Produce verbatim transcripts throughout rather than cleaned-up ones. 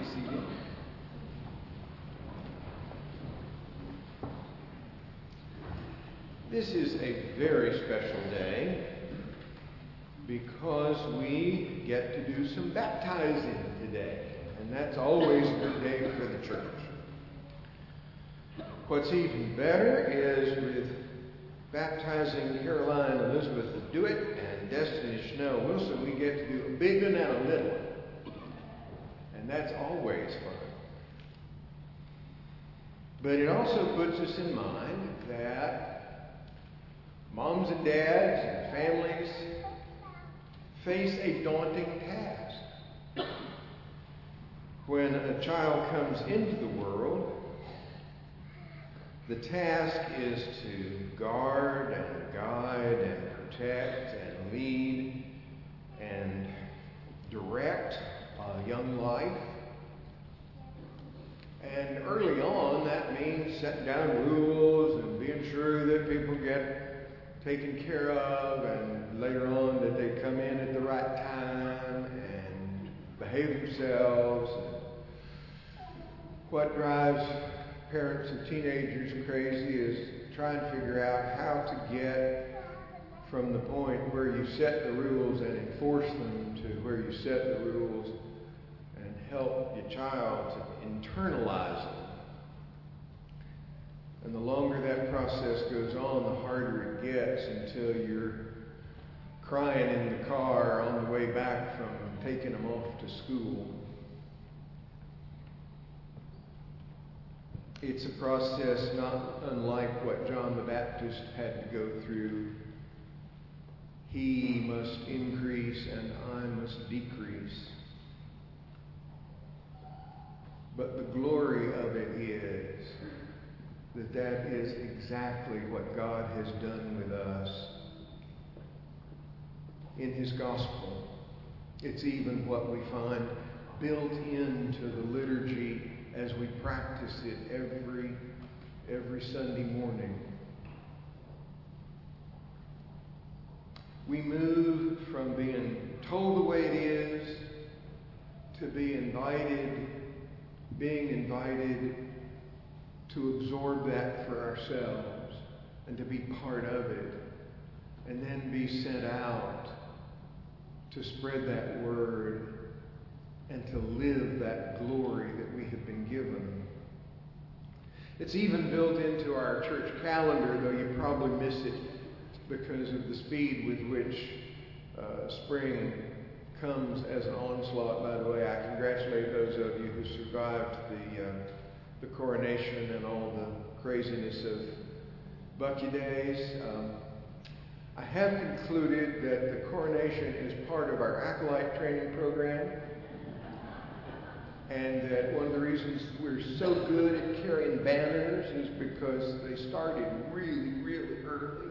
seated. This is a very special day because we get to do some baptizing today, and that's always a good day for the church. What's even better is with baptizing Caroline Elizabeth DeWitt and Destiny Schnell Wilson, we get to do a big one and a little one. And that's always fun. But it also puts us in mind that moms and dads and families face a daunting task. When a child comes into the world, the task is to guard and guide and protect and lead and direct a young life. And early on, that means setting down rules and being sure that people get taken care of, and later on that they come in at the right time and behave themselves. And what drives parents and teenagers crazy is trying to figure out how to get from the point where you set the rules and enforce them to where you set the rules and help your child to internalize them. And the longer that process goes on, the harder it gets until you're crying in the car on the way back from taking them off to school. It's a process not unlike what John the Baptist had to go through. He must increase and I must decrease. But the glory of it is that that is exactly what God has done with us in His gospel. It's even what we find built into the liturgy as we practice it every, every Sunday morning. We move from being told the way it is to be invited, being invited to absorb that for ourselves and to be part of it, and then be sent out to spread that word and to live that glory that we have been given. It's even built into our church calendar, though you probably miss it because of the speed with which uh, spring comes as an onslaught. By the way, I congratulate those of you who survived the uh, the coronation and all the craziness of Bucky days. Um, I have concluded that the coronation is part of our acolyte training program, and that one of the reasons we're so good at carrying banners is because they started really, really early.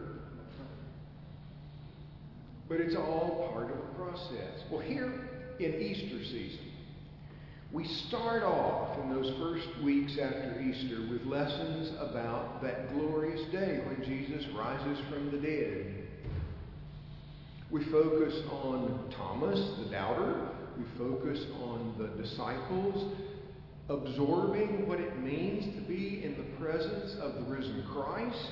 But it's all part of the process. Well, here in Easter season, we start off in those first weeks after Easter with lessons about that glorious day when Jesus rises from the dead. We focus on Thomas, the doubter. We focus on the disciples absorbing what it means to be in the presence of the risen Christ.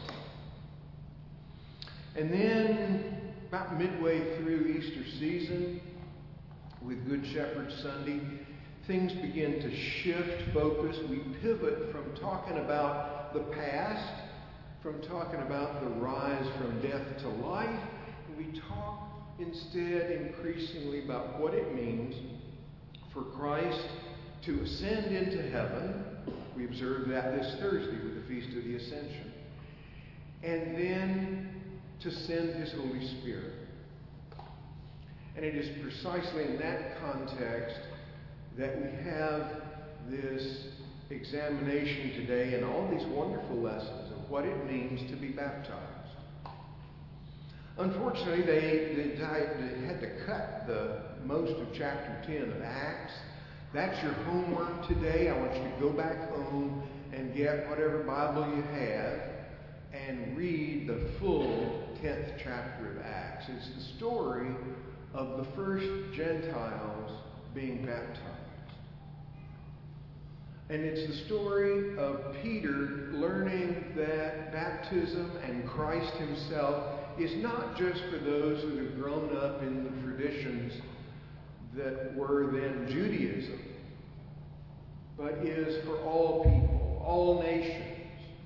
And then, about midway through Easter season, with Good Shepherd Sunday, things begin to shift focus. We pivot from talking about the past, from talking about the rise from death to life, and we talk instead increasingly about what it means for Christ to ascend into heaven. We observe that this Thursday with the Feast of the Ascension. And then to send His Holy Spirit. And it is precisely in that context that we have this examination today and all these wonderful lessons of what it means to be baptized. Unfortunately, they, they, they had to cut the most of chapter ten of Acts. That's your homework today. I want you to go back home and get whatever Bible you have and read the full tenth chapter of Acts. It's the story of the first Gentiles being baptized. And it's the story of Peter learning that baptism and Christ himself is not just for those who have grown up in the traditions that were then Judaism, but is for all people, all nations,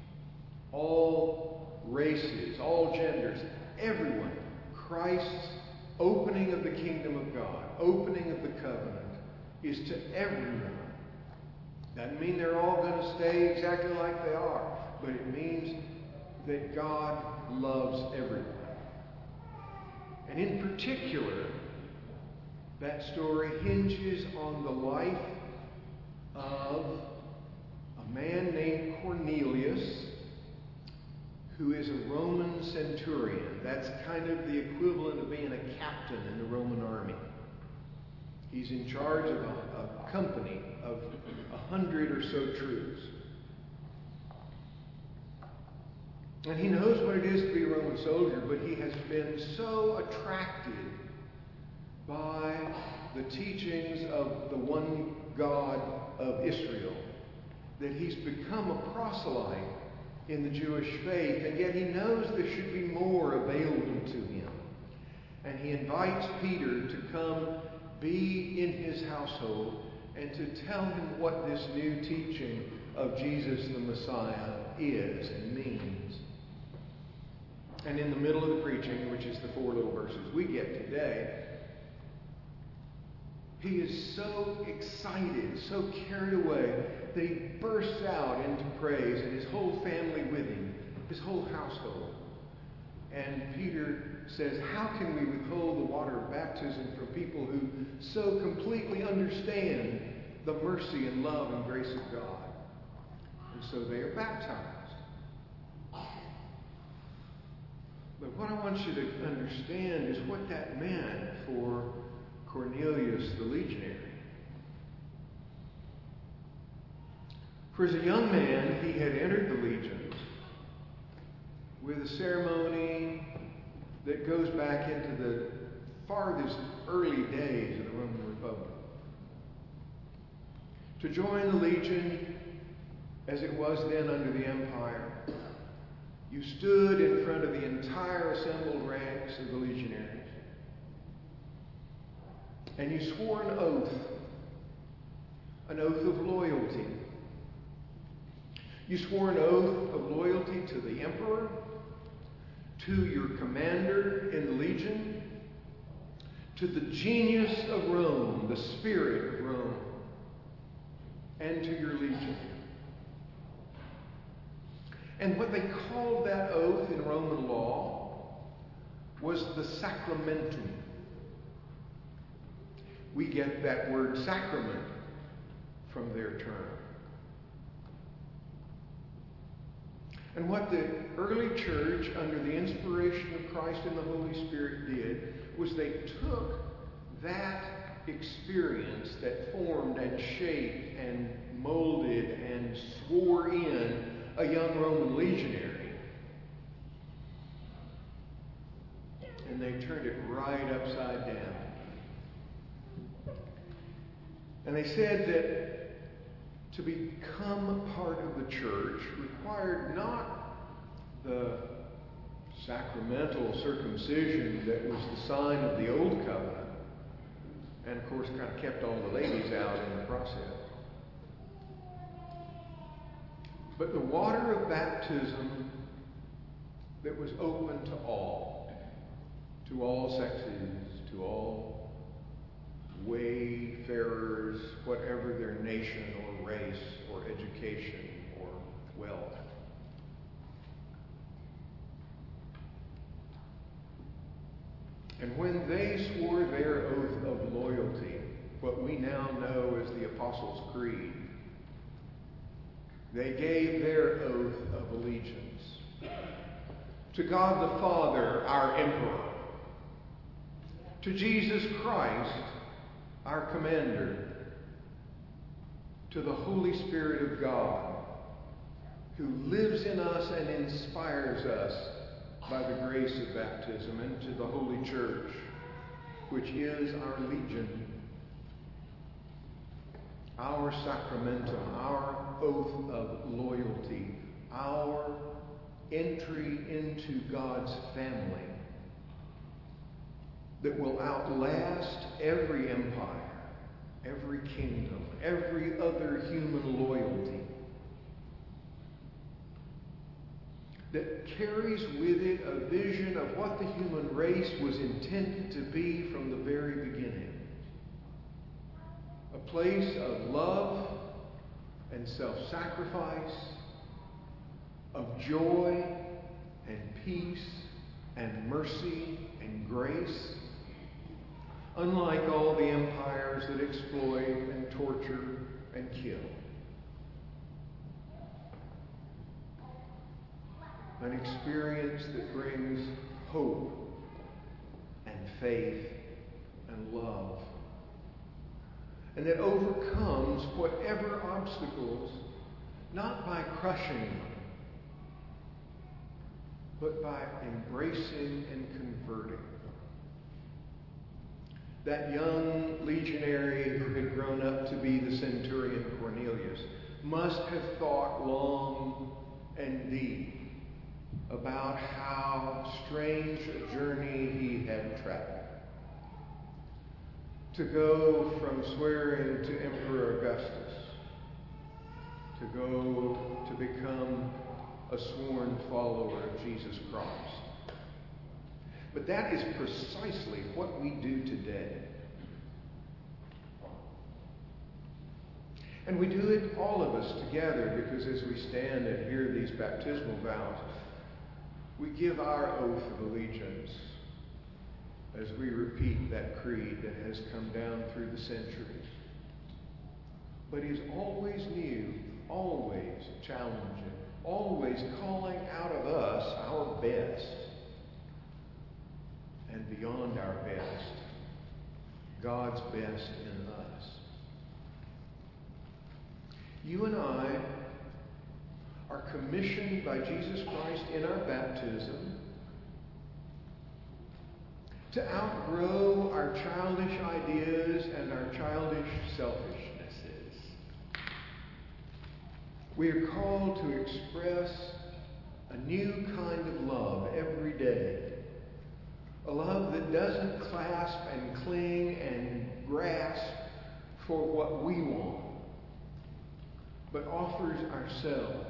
all races, all genders, everyone. Christ's opening of the kingdom of God, opening of the covenant, is to everyone. Doesn't mean they're all going to stay exactly like they are, but it means that God loves everyone. And in particular, that story hinges on the life of a man named Cornelius, who is a Roman centurion. That's kind of the equivalent of being a captain in the Roman army. He's in charge of a, a company of a hundred or so troops. And he knows what it is to be a Roman soldier, but he has been so attracted by the teachings of the one God of Israel that he's become a proselyte in the Jewish faith, and yet he knows there should be more available to him. And he invites Peter to come be in his household and to tell him what this new teaching of Jesus the Messiah is and means. And in the middle of the preaching, which is the four little verses we get today, he is so excited, so carried away, that he bursts out into praise, and his whole family with him, his whole household. And Peter says, how can we withhold the water of baptism from people who so completely understand the mercy and love and grace of God? And so they are baptized. But what I want you to understand is what that meant for Cornelius the legionary. For as a young man, he had entered the legions with a ceremony that goes back into the farthest early days of the Roman Republic. To join the legion, as it was then under the empire, you stood in front of the entire assembled ranks of the legionaries, and you swore an oath, an oath of loyalty. You swore an oath of loyalty to the emperor, to your commander in the legion, to the genius of Rome, the spirit of Rome, and to your legion. And what they called that oath in Roman law was the sacramentum. We get that word sacrament from their term. And what the early church, under the inspiration of Christ and the Holy Spirit, did was they took that experience that formed and shaped and molded and swore in a young Roman legionary, and they turned it right upside down. And they said that to become a part of the church required not the sacramental circumcision that was the sign of the old covenant, and of course kind of kept all the ladies out in the process, but the water of baptism that was open to all, to all sexes, to all wayfarers, whatever their nation or race or education or wealth. And when they swore their oath of loyalty, what we now know as the Apostles' Creed, they gave their oath of allegiance to God the Father, our Emperor, to Jesus Christ, our Commander, to the Holy Spirit of God, who lives in us and inspires us by the grace of baptism, and to the Holy Church, which is our legion, our sacramentum, our oath of loyalty, our entry into God's family that will outlast every empire, every kingdom, every other human loyalty, that carries with it a vision of what the human race was intended to be from the very beginning. A place of love and self-sacrifice, of joy and peace and mercy and grace, unlike all the empires that exploit and torture and kill. An experience that brings hope and faith and love, and that overcomes whatever obstacles, not by crushing them, but by embracing and converting. That young legionary who had grown up to be the centurion Cornelius must have thought long and deep about how strange a journey he had traveled. To go from swearing to Emperor Augustus, to go to become a sworn follower of Jesus Christ. But that is precisely what we do today. And we do it, all of us together, because as we stand and hear these baptismal vows, we give our oath of allegiance as we repeat that creed that has come down through the centuries, but is always new, always challenging, always calling out of us our best, and beyond our best, God's best in us. You and I are commissioned by Jesus Christ in our baptism to outgrow our childish ideas and our childish selfishnesses. We are called to express a new kind of love every day. A love that doesn't clasp and cling and grasp for what we want, but offers ourselves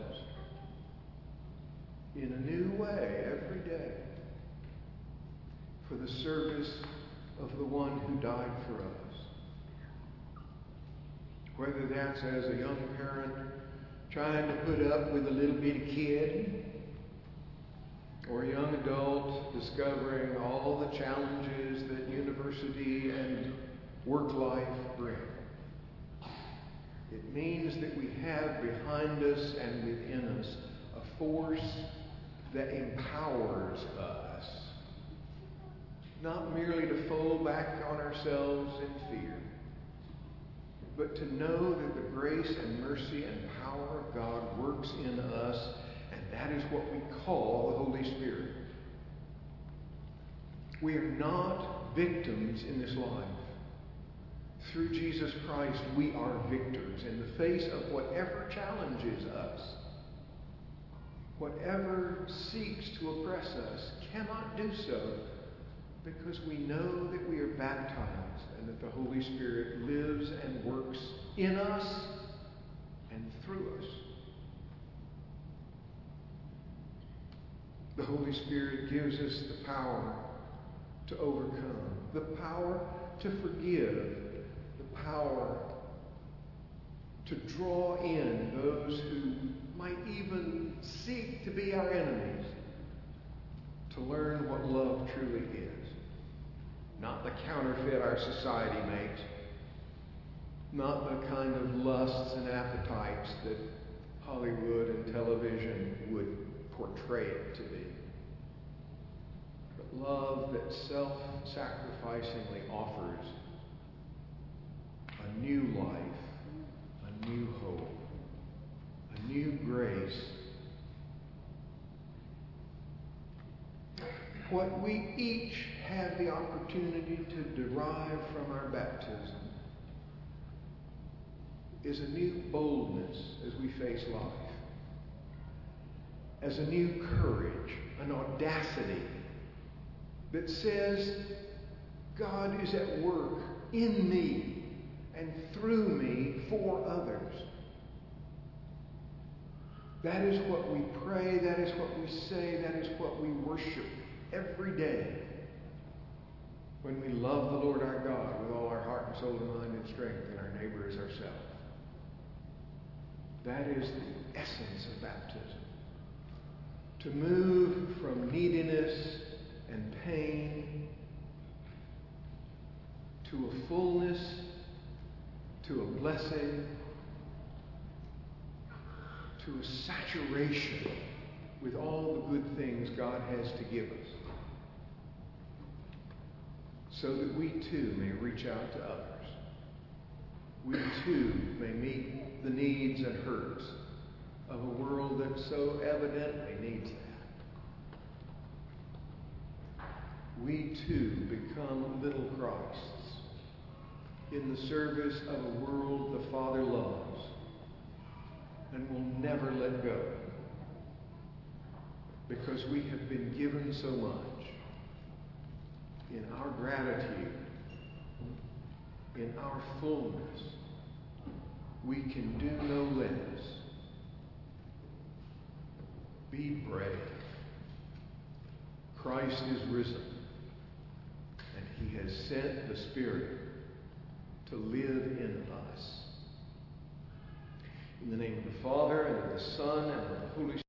in a new way every day for the service of the one who died for us. Whether that's as a young parent trying to put up with a little bitty kid, or a young adult discovering all the challenges that university and work life bring. It means that we have behind us and within us a force that empowers us, not merely to fall back on ourselves in fear, but to know that the grace and mercy and power of God works in us, and that is what we call the Holy Spirit. We are not victims in this life. Through Jesus Christ, we are victors in the face of whatever challenges us. Whatever seeks to oppress us cannot do so, because we know that we are baptized and that the Holy Spirit lives and works in us and through us. The Holy Spirit gives us the power to overcome, the power to forgive, the power to draw in those who might even seek to be our enemies, to learn what love truly is. Not the counterfeit our society makes, not the kind of lusts and appetites that Hollywood and television would portray it to be. But love that self-sacrificingly offers a new life, a new hope, a new grace. What we each have the opportunity to derive from our baptism is a new boldness as we face life, as a new courage, an audacity that says, God is at work in me and through me for others. That is what we pray, that is what we say, that is what we worship every day when we love the Lord our God with all our heart and soul and mind and strength, and our neighbor as ourselves. That is the essence of baptism. To move from neediness and pain to a fullness, to a blessing, to a saturation with all the good things God has to give us, so that we too may reach out to others. We too may meet the needs and hurts of a world that so evidently needs that. We too become little Christs in the service of a world the Father loves and will never let go, because we have been given so much. In our gratitude, in our fullness, we can do no less. Be brave. Christ is risen, and he has sent the Spirit to live in us. In the name of the Father, and of the Son, and of the Holy Spirit.